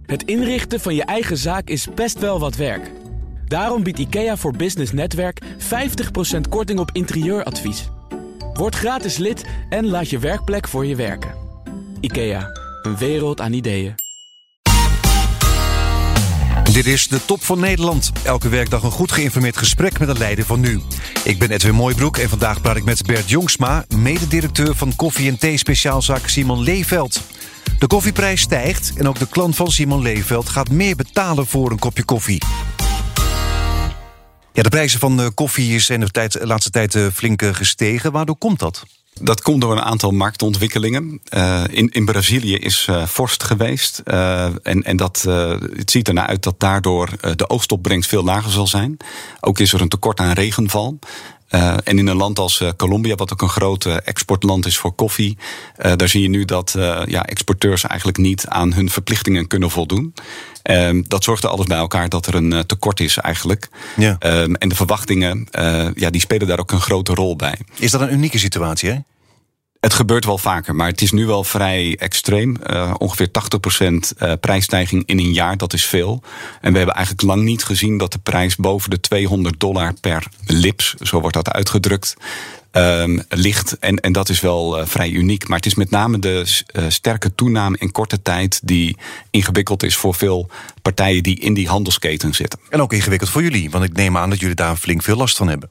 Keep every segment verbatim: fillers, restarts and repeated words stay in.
Het inrichten van je eigen zaak is best wel wat werk. Daarom biedt IKEA voor Business Netwerk vijftig procent korting op interieuradvies. Word gratis lid en laat je werkplek voor je werken. IKEA, een wereld aan ideeën. Dit is de Top van Nederland. Elke werkdag een goed geïnformeerd gesprek met een leider van nu. Ik ben Edwin Mooibroek en vandaag praat ik met Bert Jongsma, mededirecteur van koffie- en thee-speciaalzaak Simon Leefveld. De koffieprijs stijgt en ook de klant van Simon Leefveld gaat meer betalen voor een kopje koffie. Ja, de prijzen van koffie zijn de tijd, laatste tijd flink gestegen. Waardoor komt dat? Dat komt door een aantal marktontwikkelingen. Uh, in, in Brazilië is uh, vorst geweest. Uh, en en dat, uh, het ziet ernaar uit dat daardoor uh, de oogstopbrengst veel lager zal zijn. Ook is er een tekort aan regenval. Uh, en in een land als uh, Colombia, wat ook een groot uh, exportland is voor koffie, Uh, daar zie je nu dat uh, ja, exporteurs eigenlijk niet aan hun verplichtingen kunnen voldoen. Um, dat zorgt er alles bij elkaar dat er een uh, tekort is eigenlijk. Ja. Um, en de verwachtingen, uh, ja, die spelen daar ook een grote rol bij. Is dat een unieke situatie, hè? Het gebeurt wel vaker, maar het is nu wel vrij extreem. Uh, ongeveer tachtig procent uh, prijsstijging in een jaar, dat is veel. En we hebben eigenlijk lang niet gezien dat de prijs boven de tweehonderd dollar per lips, zo wordt dat uitgedrukt, Um, ligt. En, en dat is wel uh, vrij uniek. Maar het is met name de uh, sterke toename in korte tijd die ingewikkeld is voor veel partijen die in die handelsketen zitten. En ook ingewikkeld voor jullie, want ik neem aan dat jullie daar flink veel last van hebben.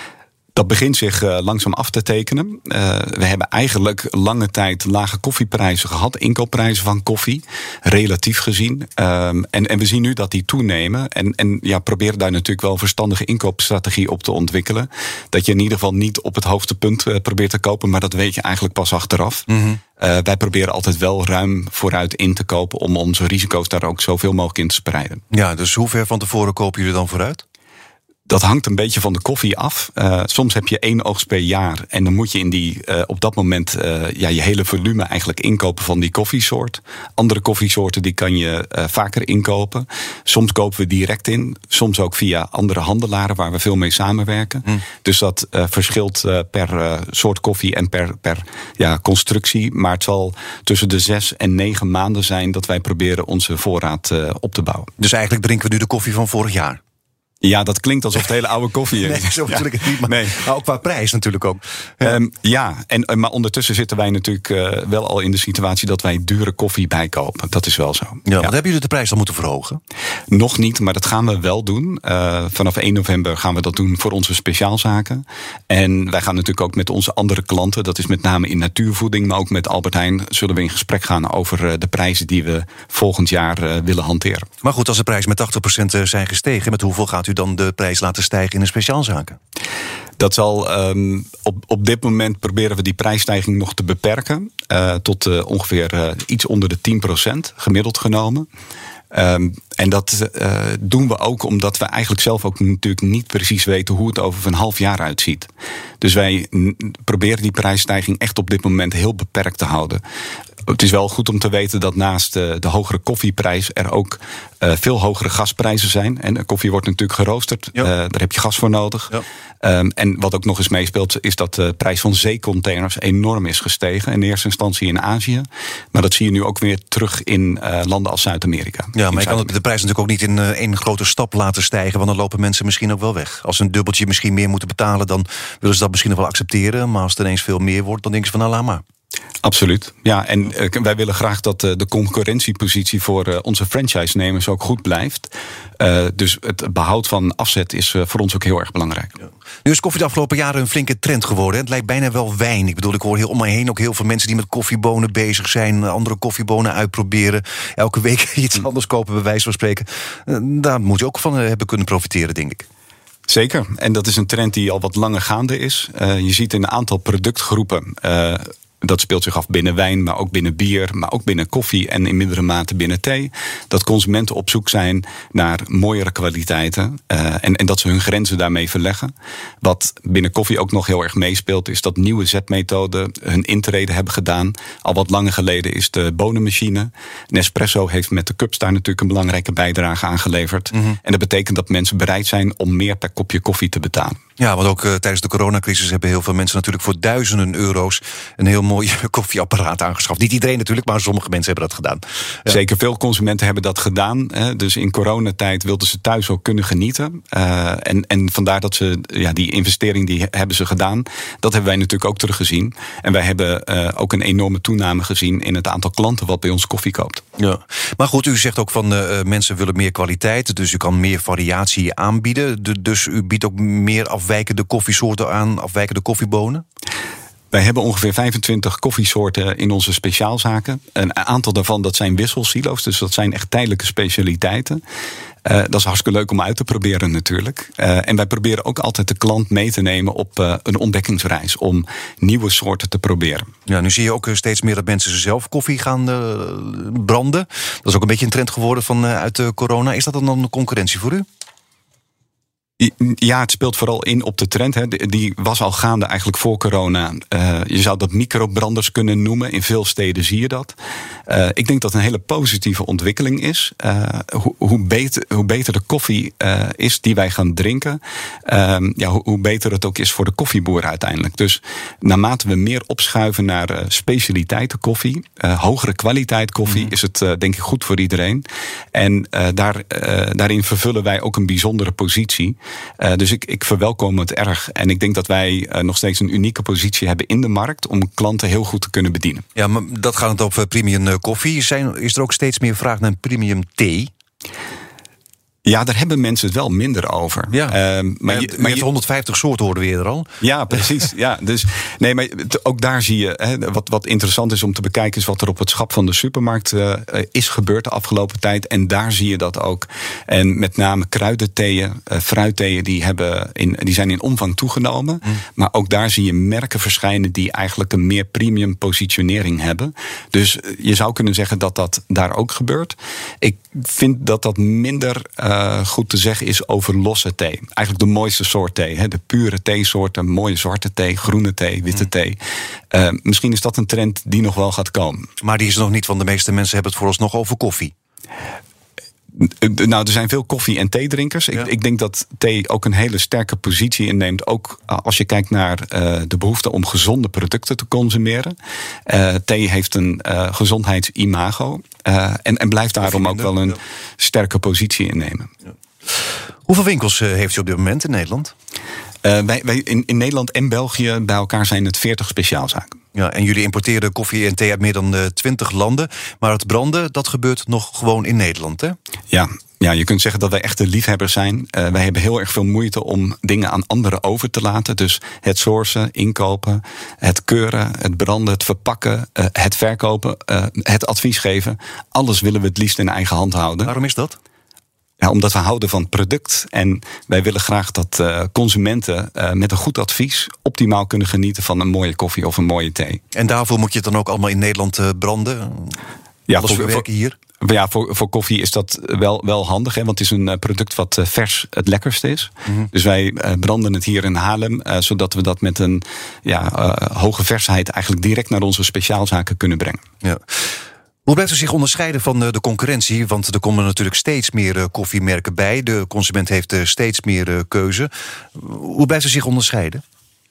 Dat begint zich uh, langzaam af te tekenen. Uh, we hebben eigenlijk lange tijd lage koffieprijzen gehad, inkoopprijzen van koffie, relatief gezien. Um, en, en we zien nu dat die toenemen. En, en ja, proberen daar natuurlijk wel een verstandige inkoopstrategie op te ontwikkelen. Dat je in ieder geval niet op het hoogste punt uh, probeert te kopen, maar dat weet je eigenlijk pas achteraf. Mm-hmm. Uh, wij proberen altijd wel ruim vooruit in te kopen om onze risico's daar ook zoveel mogelijk in te spreiden. Ja, dus hoe ver van tevoren kopen jullie dan vooruit? Dat hangt een beetje van de koffie af. Uh, soms heb je één oogst per jaar. En dan moet je in die, uh, op dat moment uh, ja, je hele volume eigenlijk inkopen van die koffiesoort. Andere koffiesoorten die kan je uh, vaker inkopen. Soms kopen we direct in. Soms ook via andere handelaren waar we veel mee samenwerken. Mm. Dus dat uh, verschilt uh, per uh, soort koffie en per, per ja, constructie. Maar het zal tussen de zes en negen maanden zijn dat wij proberen onze voorraad uh, op te bouwen. Dus eigenlijk drinken we nu de koffie van vorig jaar? Ja, dat klinkt alsof het hele oude koffie is. Nee, zo natuurlijk ja. het niet. Maar, nee. maar ook qua prijs natuurlijk ook. Ja, um, ja en, maar ondertussen zitten wij natuurlijk uh, wel al in de situatie dat wij dure koffie bijkopen. Dat is wel zo. Ja, ja. Wat hebben jullie de prijs dan moeten verhogen? Nog niet, maar dat gaan we wel doen. Uh, vanaf één november gaan we dat doen voor onze speciaalzaken. En wij gaan natuurlijk ook met onze andere klanten, dat is met name in natuurvoeding, maar ook met Albert Heijn, zullen we in gesprek gaan over uh, de prijzen die we volgend jaar uh, willen hanteren. Maar goed, als de prijzen met tachtig procent zijn gestegen, met hoeveel gaat u dan de prijs laten stijgen in de speciaalzaken? Dat zal um, op, op dit moment proberen we die prijsstijging nog te beperken. Uh, tot uh, ongeveer uh, iets onder de tien procent gemiddeld genomen. Um, en dat uh, doen we ook omdat we eigenlijk zelf ook natuurlijk niet precies weten hoe het over een half jaar uitziet. Dus wij n- proberen die prijsstijging echt op dit moment heel beperkt te houden. Het is wel goed om te weten dat naast de, de hogere koffieprijs er ook uh, veel hogere gasprijzen zijn. En de koffie wordt natuurlijk geroosterd, ja. uh, daar heb je gas voor nodig. Ja. Um, en wat ook nog eens meespeelt is dat de prijs van zeecontainers enorm is gestegen. In eerste instantie in Azië. Maar dat zie je nu ook weer terug in uh, landen als Zuid-Amerika. Ja, maar je kan de prijs natuurlijk ook niet in uh, één grote stap laten stijgen. Want dan lopen mensen misschien ook wel weg. Als ze een dubbeltje misschien meer moeten betalen, dan willen ze dat misschien nog wel accepteren. Maar als het ineens veel meer wordt, dan denken ze van nou, laat maar. Absoluut. Ja, en uh, wij willen graag dat uh, de concurrentiepositie voor uh, onze franchise-nemers ook goed blijft. Uh, dus het behoud van afzet is uh, voor ons ook heel erg belangrijk. Ja. Nu is koffie de afgelopen jaren een flinke trend geworden. Hè? Het lijkt bijna wel wijn. Ik bedoel, ik hoor heel om mij heen ook heel veel mensen die met koffiebonen bezig zijn, andere koffiebonen uitproberen, elke week iets anders kopen, bij wijze van spreken. Uh, daar moet je ook van uh, hebben kunnen profiteren, denk ik. Zeker. En dat is een trend die al wat langer gaande is. Uh, je ziet in een aantal productgroepen. Uh, Dat speelt zich af binnen wijn, maar ook binnen bier, maar ook binnen koffie en in mindere mate binnen thee. Dat consumenten op zoek zijn naar mooiere kwaliteiten uh, en, en dat ze hun grenzen daarmee verleggen. Wat binnen koffie ook nog heel erg meespeelt, is dat nieuwe zetmethoden hun intrede hebben gedaan. Al wat langer geleden is de bonenmachine. Nespresso heeft met de cups daar natuurlijk een belangrijke bijdrage aan geleverd. Mm-hmm. En dat betekent dat mensen bereid zijn om meer per kopje koffie te betalen. Ja, want ook uh, tijdens de coronacrisis hebben heel veel mensen natuurlijk voor duizenden euro's een heel mooi koffieapparaat aangeschaft. Niet iedereen natuurlijk, maar sommige mensen hebben dat gedaan. Ja. Zeker, veel consumenten hebben dat gedaan. Hè. Dus in coronatijd wilden ze thuis ook kunnen genieten. Uh, en, en vandaar dat ze ja, die investering die hebben ze gedaan. Dat hebben wij natuurlijk ook teruggezien. En wij hebben uh, ook een enorme toename gezien in het aantal klanten wat bij ons koffie koopt. Ja. Maar goed, u zegt ook van uh, mensen willen meer kwaliteit, dus u kan meer variatie aanbieden. De, dus u biedt ook meer afwijkende koffiesoorten aan, afwijkende koffiebonen? Wij hebben ongeveer vijfentwintig koffiesoorten in onze speciaalzaken. Een aantal daarvan dat zijn wisselsilo's, dus dat zijn echt tijdelijke specialiteiten. Uh, dat is hartstikke leuk om uit te proberen natuurlijk. Uh, en wij proberen ook altijd de klant mee te nemen op uh, een ontdekkingsreis om nieuwe soorten te proberen. Ja, nu zie je ook steeds meer dat mensen zelf koffie gaan uh, branden. Dat is ook een beetje een trend geworden van, uh, uit de corona. Is dat dan een concurrentie voor u? Ja, het speelt vooral in op de trend. Hè. Die was al gaande eigenlijk voor corona. Uh, je zou dat microbranders kunnen noemen. In veel steden zie je dat. Uh, ik denk dat het een hele positieve ontwikkeling is. Uh, hoe, hoe, beter, hoe beter de koffie uh, is die wij gaan drinken, uh, ja, hoe, hoe beter het ook is voor de koffieboer uiteindelijk. Dus naarmate we meer opschuiven naar uh, specialiteiten koffie, uh, hogere kwaliteit koffie, mm. is het uh, denk ik goed voor iedereen. En uh, daar, uh, daarin vervullen wij ook een bijzondere positie. Uh, dus ik, ik verwelkom het erg. En ik denk dat wij uh, nog steeds een unieke positie hebben in de markt om klanten heel goed te kunnen bedienen. Ja, maar dat gaat het over premium koffie. Zijn, is er ook steeds meer vraag naar premium thee? Ja, daar hebben mensen het wel minder over. Ja, uh, maar je, maar je honderdvijftig soorten hoorden we eerder al. Ja, precies. ja, dus, nee, maar ook daar zie je, hè, wat, wat interessant is om te bekijken, is wat er op het schap van de supermarkt uh, is gebeurd de afgelopen tijd. En daar zie je dat ook. En met name kruidentheeën, uh, fruittheeën, die, hebben in, die zijn in omvang toegenomen. Mm. Maar ook daar zie je merken verschijnen die eigenlijk een meer premium positionering hebben. Dus je zou kunnen zeggen dat dat daar ook gebeurt. Ik vind dat dat minder Uh, goed te zeggen is over losse thee. Eigenlijk de mooiste soort thee. Hè? De pure theesoorten, mooie zwarte thee, groene thee, witte mm. thee. Uh, misschien is dat een trend die nog wel gaat komen. Maar die is nog niet, want de meeste mensen hebben het vooralsnog over koffie. Nou, er zijn veel koffie- en theedrinkers. Ja. Ik, ik denk dat thee ook een hele sterke positie inneemt. Ook als je kijkt naar uh, de behoefte om gezonde producten te consumeren. Uh, thee heeft een uh, gezondheidsimago. Uh, en, en blijft daarom ook wel een ja. sterke positie innemen. Ja. Hoeveel winkels uh, heeft u op dit moment in Nederland? Uh, wij, wij in, in Nederland en België bij elkaar zijn het veertig speciaalzaken. Ja, en jullie importeren koffie en thee uit meer dan twintig landen. Maar het branden, dat gebeurt nog gewoon in Nederland, hè? Ja, ja, je kunt zeggen dat wij echte liefhebbers zijn. Uh, wij hebben heel erg veel moeite om dingen aan anderen over te laten. Dus het sourcen, inkopen, het keuren, het branden, het verpakken, uh, het verkopen, uh, het advies geven. Alles willen we het liefst in eigen hand houden. Waarom is dat? Ja, omdat we houden van het product. En wij willen graag dat uh, consumenten uh, met een goed advies optimaal kunnen genieten van een mooie koffie of een mooie thee. En daarvoor moet je het dan ook allemaal in Nederland uh, branden? Ja, voor, voor, werken hier? Ja, voor, voor koffie is dat wel, wel handig. Hè, want het is een product wat uh, vers het lekkerst is. Mm-hmm. Dus wij uh, branden het hier in Haarlem. Uh, zodat we dat met een ja, uh, hoge versheid eigenlijk direct naar onze speciaalzaken kunnen brengen. Ja. Hoe blijft u zich onderscheiden van de concurrentie? Want er komen natuurlijk steeds meer koffiemerken bij. De consument heeft steeds meer keuze. Hoe blijft u zich onderscheiden?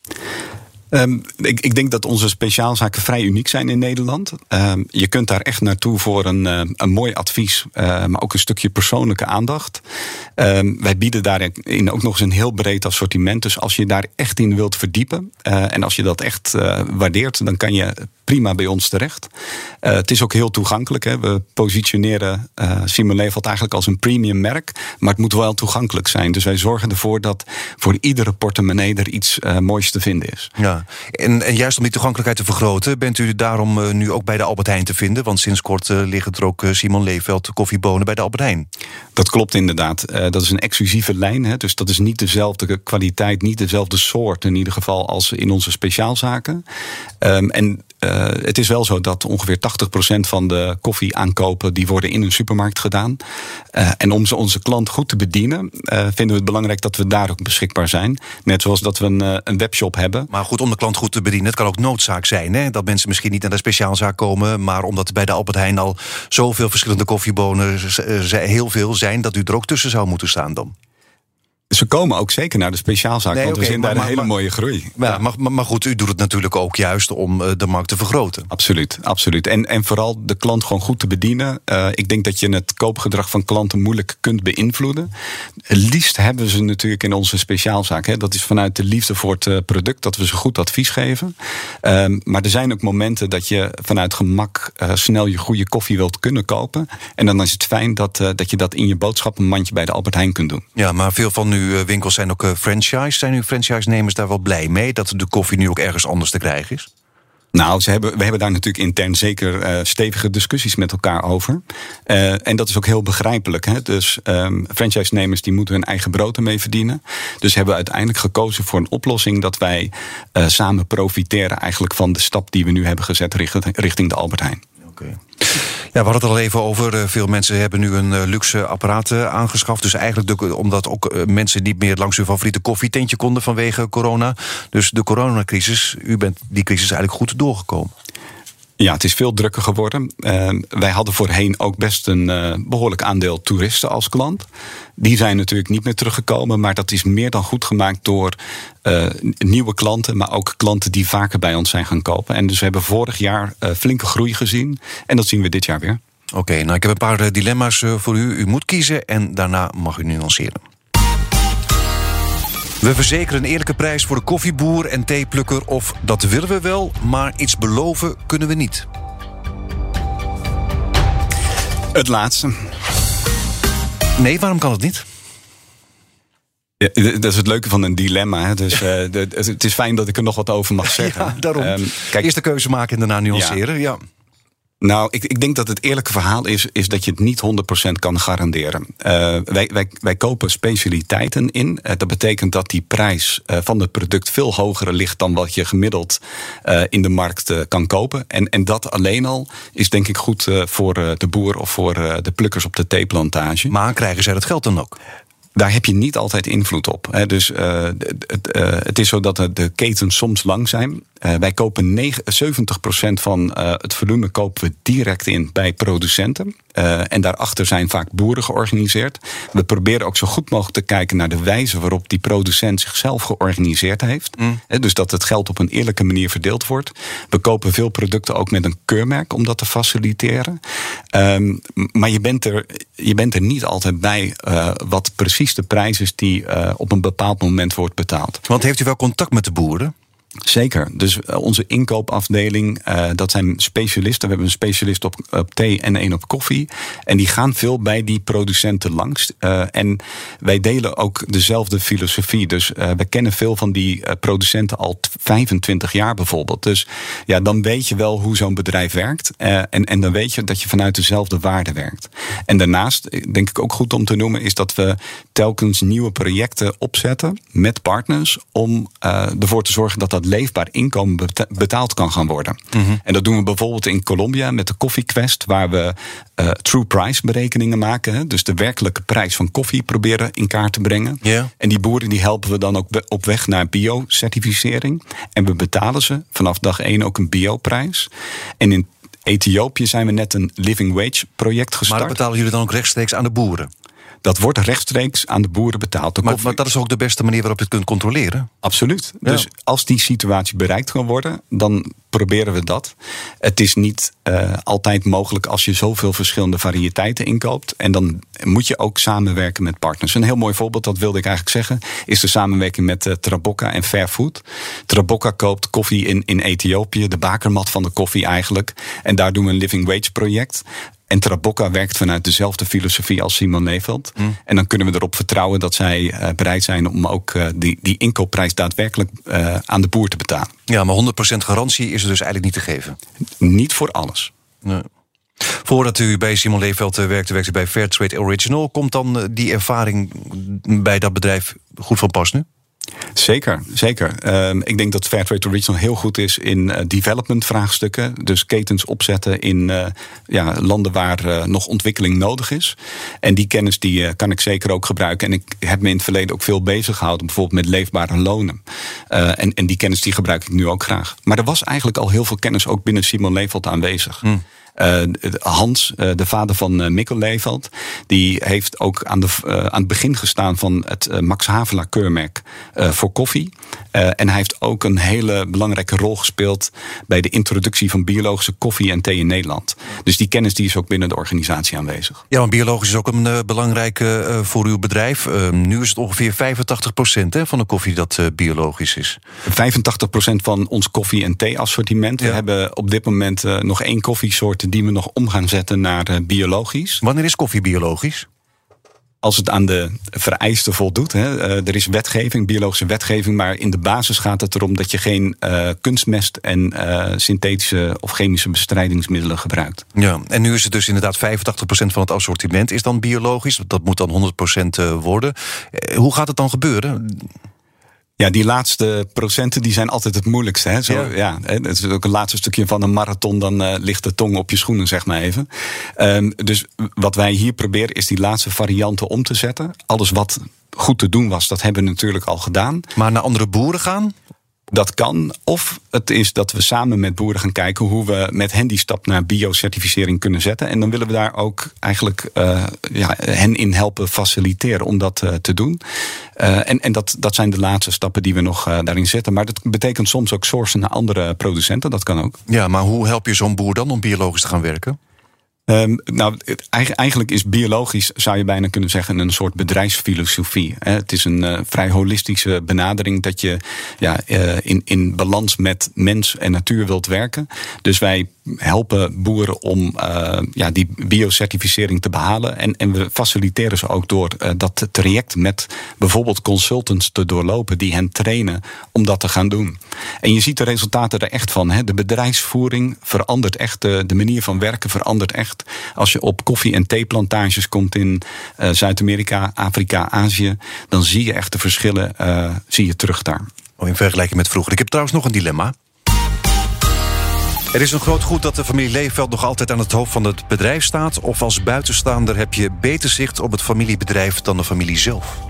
Um, ik, ik denk dat onze speciaalzaken vrij uniek zijn in Nederland. Um, je kunt daar echt naartoe voor een, uh, een mooi advies, uh, maar ook een stukje persoonlijke aandacht. Um, wij bieden daarin ook nog eens een heel breed assortiment. Dus als je daar echt in wilt verdiepen uh, en als je dat echt uh, waardeert, dan kan je prima bij ons terecht. Uh, het is ook heel toegankelijk. Hè. We positioneren uh, Simon Leveld eigenlijk als een premium merk, maar het moet wel toegankelijk zijn. Dus wij zorgen ervoor dat voor iedere portemonnee er iets uh, moois te vinden is. Ja. En, en juist om die toegankelijkheid te vergroten, bent u daarom uh, nu ook bij de Albert Heijn te vinden? Want sinds kort uh, liggen er ook uh, Simon Leveld koffiebonen bij de Albert Heijn. Dat klopt inderdaad. Uh, dat is een exclusieve lijn. Hè, dus dat is niet dezelfde kwaliteit, niet dezelfde soort in ieder geval als in onze speciaalzaken. Um, en Uh, het is wel zo dat ongeveer tachtig procent van de koffieaankopen die worden in een supermarkt gedaan. Uh, en om onze klant goed te bedienen, uh, vinden we het belangrijk dat we daar ook beschikbaar zijn. Net zoals dat we een, uh, een webshop hebben. Maar goed, om de klant goed te bedienen, het kan ook noodzaak zijn. Hè? Dat mensen misschien niet naar de speciaalzaak komen, maar omdat er bij de Albert Heijn al zoveel verschillende koffiebonen, uh, heel veel zijn, dat u er ook tussen zou moeten staan dan. Ze komen ook zeker naar de speciaalzaak, nee, want okay, we zien daar maar, een hele maar, mooie groei. Ja, ja. Maar, maar, maar goed, u doet het natuurlijk ook juist om uh, de markt te vergroten. Absoluut, absoluut. En, en vooral de klant gewoon goed te bedienen. Uh, ik denk dat je het koopgedrag van klanten moeilijk kunt beïnvloeden. Het liefst hebben we ze natuurlijk in onze speciaalzaak. Hè. Dat is vanuit de liefde voor het uh, product, dat we ze goed advies geven. Um, maar er zijn ook momenten dat je vanuit gemak uh, snel je goede koffie wilt kunnen kopen. En dan is het fijn dat, uh, dat je dat in je boodschappenmandje bij de Albert Heijn kunt doen. Ja, maar veel van uw winkels zijn ook uh, franchise. Zijn uw franchise-nemers daar wel blij mee dat de koffie nu ook ergens anders te krijgen is? Nou, ze hebben, we hebben daar natuurlijk intern zeker uh, stevige discussies met elkaar over. Uh, en dat is ook heel begrijpelijk. Hè? Dus um, franchise-nemers die moeten hun eigen brood ermee verdienen. Dus hebben we uiteindelijk gekozen voor een oplossing dat wij uh, samen profiteren eigenlijk van de stap die we nu hebben gezet richting, richting de Albert Heijn. Okay. Ja, we hadden het er al even over. Veel mensen hebben nu een luxe apparaat aangeschaft. Dus eigenlijk de, omdat ook mensen niet meer langs hun favoriete koffietentje konden vanwege corona. Dus de coronacrisis, u bent die crisis eigenlijk goed doorgekomen. Ja, het is veel drukker geworden. Uh, wij hadden voorheen ook best een uh, behoorlijk aandeel toeristen als klant. Die zijn natuurlijk niet meer teruggekomen, maar dat is meer dan goed gemaakt door uh, nieuwe klanten, maar ook klanten die vaker bij ons zijn gaan kopen. En dus we hebben vorig jaar uh, flinke groei gezien en dat zien we dit jaar weer. Oké, okay, nou ik heb een paar uh, dilemma's uh, voor u. U moet kiezen en daarna mag u nuanceren. We verzekeren een eerlijke prijs voor de koffieboer en theeplukker, of dat willen we wel, maar iets beloven kunnen we niet. Het laatste. Nee, waarom kan het niet? Ja, dat is het leuke van een dilemma. Hè. Dus uh, de, het is fijn dat ik er nog wat over mag zeggen. Ja, daarom. Um, kijk, eerst de keuze maken en daarna nuanceren. Ja. ja. Nou, ik, ik denk dat het eerlijke verhaal is, is dat je het niet honderd procent kan garanderen. Uh, wij, wij, wij kopen specialiteiten in. Uh, dat betekent dat die prijs uh, van het product veel hoger ligt dan wat je gemiddeld uh, in de markt uh, kan kopen. En, en dat alleen al is denk ik goed uh, voor uh, de boer of voor uh, de plukkers op de theeplantage. Maar krijgen zij dat geld dan ook? Daar heb je niet altijd invloed op. Hè. Dus uh, het, uh, het is zo dat de ketens soms lang zijn. Uh, wij kopen zeventig procent van uh, het volume kopen we direct in bij producenten. Uh, en daarachter zijn vaak boeren georganiseerd. We proberen ook zo goed mogelijk te kijken naar de wijze waarop die producent zichzelf georganiseerd heeft. Mm. Uh, dus dat het geld op een eerlijke manier verdeeld wordt. We kopen veel producten ook met een keurmerk om dat te faciliteren. Um, maar je bent, er, je bent er niet altijd bij uh, wat precies de prijs is die uh, op een bepaald moment wordt betaald. Want heeft u wel contact met de boeren? Zeker. Dus uh, onze inkoopafdeling, uh, dat zijn specialisten. We hebben een specialist op, op thee en een op koffie. En die gaan veel bij die producenten langs. Uh, en wij delen ook dezelfde filosofie. Dus uh, we kennen veel van die uh, producenten al vijfentwintig jaar bijvoorbeeld. Dus ja, dan weet je wel hoe zo'n bedrijf werkt. Uh, en, en dan weet je dat je vanuit dezelfde waarde werkt. En daarnaast, denk ik ook goed om te noemen, is dat we telkens nieuwe projecten opzetten met partners om uh, ervoor te zorgen dat dat leefbaar inkomen betaald kan gaan worden. Mm-hmm. En dat doen we bijvoorbeeld in Colombia met de Coffee Quest, waar we uh, true price berekeningen maken. Hè? Dus de werkelijke prijs van koffie proberen in kaart te brengen. Yeah. En die boeren die helpen we dan ook op weg naar bio-certificering. En we betalen ze vanaf dag één ook een bioprijs. En in Ethiopië zijn we net een living wage project gestart. Maar betalen jullie dan ook rechtstreeks aan de boeren? Dat wordt rechtstreeks aan de boeren betaald. Maar, maar dat is ook de beste manier waarop je het kunt controleren? Absoluut. Ja. Dus als die situatie bereikt kan worden, dan proberen we dat. Het is niet uh, altijd mogelijk als je zoveel verschillende variëteiten inkoopt. En dan moet je ook samenwerken met partners. Een heel mooi voorbeeld, dat wilde ik eigenlijk zeggen, is de samenwerking met uh, Traboka en Fairfood. Traboka koopt koffie in, in Ethiopië, de bakermat van de koffie eigenlijk. En daar doen we een living wage project. En Traboka werkt vanuit dezelfde filosofie als Simon Leveld. Mm. En dan kunnen we erop vertrouwen dat zij uh, bereid zijn om ook uh, die, die inkoopprijs daadwerkelijk uh, aan de boer te betalen. Ja, maar honderd procent garantie is er dus eigenlijk niet te geven? Niet voor alles. Nee. Voordat u bij Simon Leveld werkte, werkte u bij Fairtrade Original. Komt dan die ervaring bij dat bedrijf goed van pas nu? Zeker, zeker. Uh, ik denk dat Fairtrade Original heel goed is in uh, development vraagstukken. Dus ketens opzetten in uh, ja, landen waar uh, nog ontwikkeling nodig is. En die kennis die uh, kan ik zeker ook gebruiken. En ik heb me in het verleden ook veel bezig gehouden, bijvoorbeeld met leefbare lonen. Uh, en, en die kennis die gebruik ik nu ook graag. Maar er was eigenlijk al heel veel kennis ook binnen Simon Leveld aanwezig. Hmm. Uh, Hans, uh, de vader van uh, Mikkel Leveld, Die heeft ook aan, de, uh, aan het begin gestaan van het uh, Max Havelaar keurmerk uh, voor koffie. Uh, en hij heeft ook een hele belangrijke rol gespeeld bij de introductie van biologische koffie en thee in Nederland. Dus die kennis die is ook binnen de organisatie aanwezig. Ja, want biologisch is ook een uh, belangrijke uh, voor uw bedrijf. Uh, nu is het ongeveer vijfentachtig procent hè, van de koffie dat uh, biologisch is. vijfentachtig procent van ons koffie- en thee-assortiment. Ja. We hebben op dit moment uh, nog één koffiesoort die we nog om gaan zetten naar uh, biologisch. Wanneer is koffie biologisch? Als het aan de vereisten voldoet. Hè. Uh, er is wetgeving, biologische wetgeving, maar in de basis gaat het erom dat je geen uh, kunstmest en uh, synthetische of chemische bestrijdingsmiddelen gebruikt. Ja, en nu is het dus inderdaad vijfentachtig procent van het assortiment is dan biologisch. Dat moet dan honderd procent worden. Uh, hoe gaat het dan gebeuren? Ja, die laatste procenten die zijn altijd het moeilijkste. Hè? Zo, ja. Ja, het is ook een laatste stukje van een marathon. Dan uh, ligt de tong op je schoenen, zeg maar even. Um, dus wat wij hier proberen is die laatste varianten om te zetten. Alles wat goed te doen was, dat hebben we natuurlijk al gedaan. Maar naar andere boeren gaan? Dat kan. Of het is dat we samen met boeren gaan kijken hoe we met hen die stap naar biocertificering kunnen zetten. En dan willen we daar ook eigenlijk uh, ja, hen in helpen faciliteren om dat uh, te doen. Uh, en en dat, dat zijn de laatste stappen die we nog uh, daarin zetten. Maar dat betekent soms ook sourcen naar andere producenten. Dat kan ook. Ja, maar hoe help je zo'n boer dan om biologisch te gaan werken? Um, nou, het, eigenlijk is biologisch, zou je bijna kunnen zeggen, een soort bedrijfsfilosofie. Hè. Het is een uh, vrij holistische benadering dat je ja, uh, in, in balans met mens en natuur wilt werken. Dus wij helpen boeren om uh, ja, die biocertificering te behalen. En, en we faciliteren ze ook door uh, dat traject met bijvoorbeeld consultants te doorlopen die hen trainen om dat te gaan doen. En je ziet de resultaten er echt van. Hè. De bedrijfsvoering verandert echt, de, de manier van werken verandert echt. Als je op koffie- en theeplantages komt in uh, Zuid-Amerika, Afrika, Azië, dan zie je echt de verschillen uh, zie je terug daar. Oh, in vergelijking met vroeger. Ik heb trouwens nog een dilemma. Er is een groot goed dat de familie Lelyveld nog altijd aan het hoofd van het bedrijf staat. Of als buitenstaander heb je beter zicht op het familiebedrijf dan de familie zelf?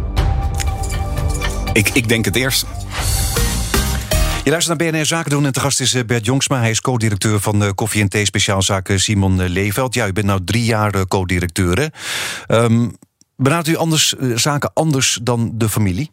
Ik, ik denk het eerste. Je luistert naar B N R Zaken doen en te gast is Bert Jongsma. Hij is co-directeur van de koffie- en thee-speciaalzaak Simon Lelyveld. Ja, u bent nou drie jaar co-directeur. Hè? Um, benadert u anders, zaken anders dan de familie?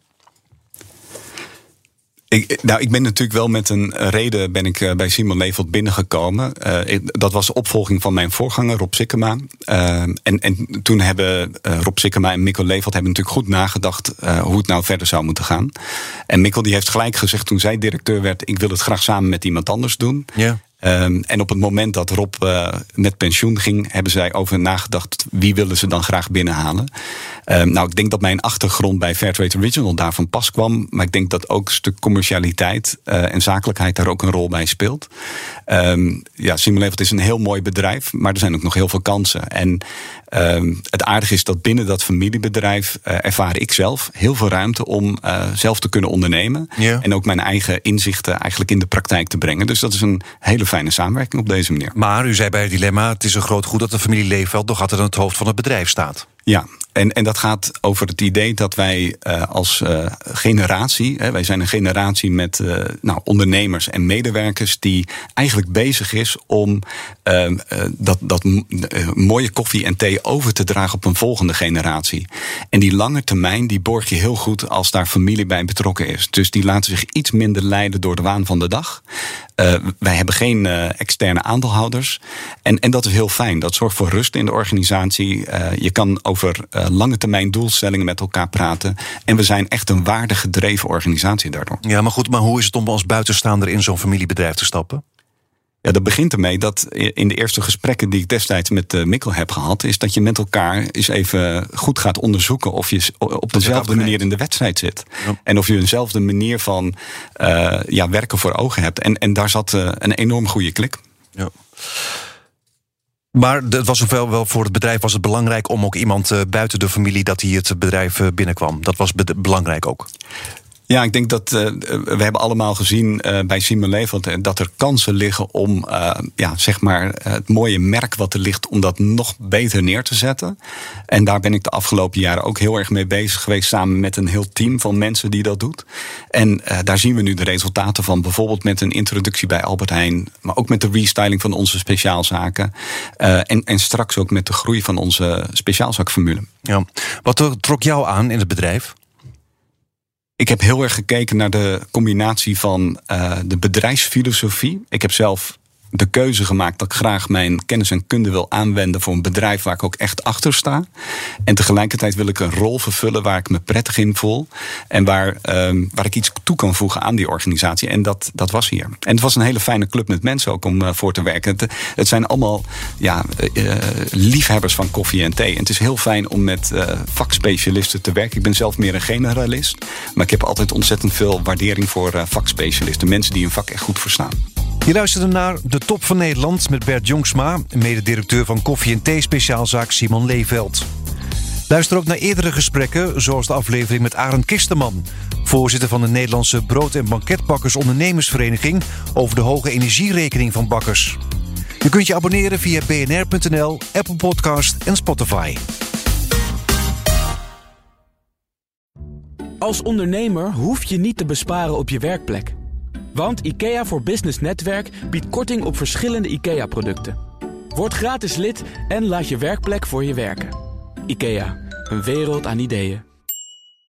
Ik, nou, ik ben natuurlijk wel met een reden ben ik bij Simon Lelyveld binnengekomen. Uh, ik, dat was de opvolging van mijn voorganger, Rob Sikkema. Uh, en, en toen hebben uh, Rob Sikkema en Mikkel Lelyveld hebben natuurlijk goed nagedacht uh, hoe het nou verder zou moeten gaan. En Mikkel die heeft gelijk gezegd toen zij directeur werd, ik wil het graag samen met iemand anders doen. Ja. Um, en op het moment dat Rob uh, met pensioen ging, hebben zij over nagedacht wie willen ze dan graag binnenhalen. Um, nou, ik denk dat mijn achtergrond bij Fairtrade Original daarvan pas kwam. Maar ik denk dat ook een stuk commercialiteit uh, en zakelijkheid daar ook een rol bij speelt. Um, ja, Simon Lelyveld is een heel mooi bedrijf, maar er zijn ook nog heel veel kansen. En um, het aardige is dat binnen dat familiebedrijf uh, ervaar ik zelf heel veel ruimte om uh, zelf te kunnen ondernemen. Ja. En ook mijn eigen inzichten eigenlijk in de praktijk te brengen. Dus dat is een hele fijne samenwerking op deze manier. Maar u zei bij het dilemma, het is een groot goed dat de familie Lelyveld nog altijd aan het hoofd van het bedrijf staat. Ja, en, en dat gaat over het idee dat wij uh, als uh, generatie, hè, wij zijn een generatie met uh, nou, ondernemers en medewerkers die eigenlijk bezig is om uh, uh, dat, dat uh, mooie koffie en thee over te dragen op een volgende generatie. En die lange termijn, die borg je heel goed als daar familie bij betrokken is. Dus die laten zich iets minder leiden door de waan van de dag. Uh, wij hebben geen uh, externe aandeelhouders. En, en dat is heel fijn. Dat zorgt voor rust in de organisatie. Uh, je kan over uh, lange termijn doelstellingen met elkaar praten. En we zijn echt een waardegedreven organisatie daardoor. Ja, maar goed, maar hoe is het om als buitenstaander in zo'n familiebedrijf te stappen? Ja, dat begint ermee dat in de eerste gesprekken die ik destijds met uh, Mikkel heb gehad, is dat je met elkaar eens even goed gaat onderzoeken of je op dezelfde manier in de wedstrijd zit. Ja. En of je eenzelfde manier van uh, ja, werken voor ogen hebt. En, en daar zat uh, een enorm goede klik. Ja. Maar het was wel, wel voor het bedrijf was het belangrijk om ook iemand uh, buiten de familie dat hij het bedrijf uh, binnenkwam. Dat was be- belangrijk ook. Ja, ik denk dat uh, we hebben allemaal gezien uh, bij Simon Leveld dat er kansen liggen om uh, ja, zeg maar het mooie merk wat er ligt, om dat nog beter neer te zetten. En daar ben ik de afgelopen jaren ook heel erg mee bezig geweest, samen met een heel team van mensen die dat doet. En uh, daar zien we nu de resultaten van, bijvoorbeeld met een introductie bij Albert Heijn, maar ook met de restyling van onze speciaalzaken. Uh, en, en straks ook met de groei van onze speciaalzakformule. Ja. Wat trok jou aan in het bedrijf? Ik heb heel erg gekeken naar de combinatie van uh, de bedrijfsfilosofie. Ik heb zelf de keuze gemaakt dat ik graag mijn kennis en kunde wil aanwenden voor een bedrijf waar ik ook echt achter sta. En tegelijkertijd wil ik een rol vervullen waar ik me prettig in voel. En waar, um, waar ik iets toe kan voegen aan die organisatie. En dat, dat was hier. En het was een hele fijne club met mensen ook om uh, voor te werken. Het, het zijn allemaal ja, uh, liefhebbers van koffie en thee. En het is heel fijn om met uh, vakspecialisten te werken. Ik ben zelf meer een generalist. Maar ik heb altijd ontzettend veel waardering voor uh, vakspecialisten. Mensen die hun vak echt goed verstaan. Je luisterde naar De Top van Nederland met Bert Jongsma, mededirecteur van koffie en thee speciaalzaak Simon Leveld. Luister ook naar eerdere gesprekken, zoals de aflevering met Arend Kisterman, voorzitter van de Nederlandse Brood- en Banketbakkers Ondernemersvereniging, over de hoge energierekening van bakkers. Je kunt je abonneren via b n r punt n l, Apple Podcast en Spotify. Als ondernemer hoef je niet te besparen op je werkplek. Want IKEA voor Business Netwerk biedt korting op verschillende IKEA-producten. Word gratis lid en laat je werkplek voor je werken. IKEA, een wereld aan ideeën.